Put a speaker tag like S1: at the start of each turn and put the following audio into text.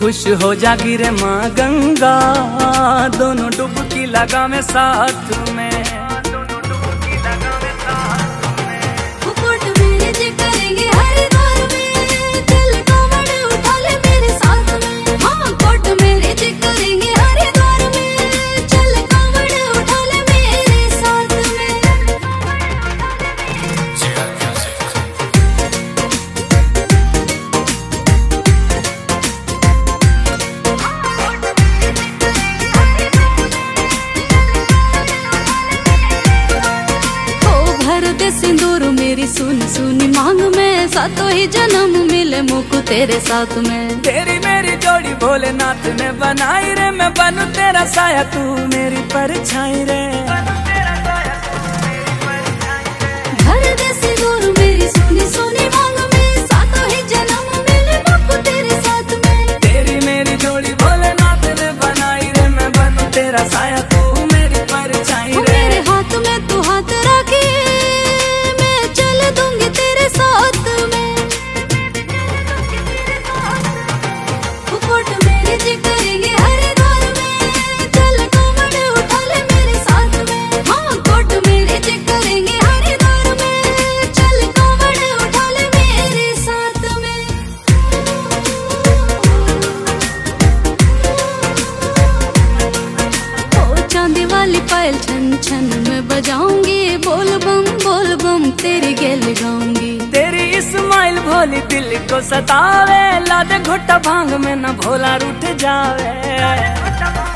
S1: खुश हो जागी रे माँ गंगा, दोनों डुबकी लगा में साथ में।
S2: सिंदूर मेरी सुनी सुनी मांग में, सातों ही जन्म मिले मुझको तेरे साथ में।
S1: तेरी मेरी जोड़ी भोलेनाथ ने बनाई रे, मैं बनूं तेरा साया तू मेरी परछाई रे।
S2: भर दे सिंदूर मेरी सुनी सुनी मांग में, सातों ही जन्म मिले मुझको तेरे साथ में।
S1: तेरी मेरी जोड़ी भोलेनाथ ने बनाई रे, मैं बनूं तेरा साया तू मेरी परछाई रे।
S2: मेरे हाथ में तू हाथ रखे पायल छन छन में बजाऊंगी, बोल बम तेरी गैल गाऊंगी।
S1: तेरी इस्माइल भोली दिल को सतावे, ला दे घोटा भांग में न भोला रूठ जावे।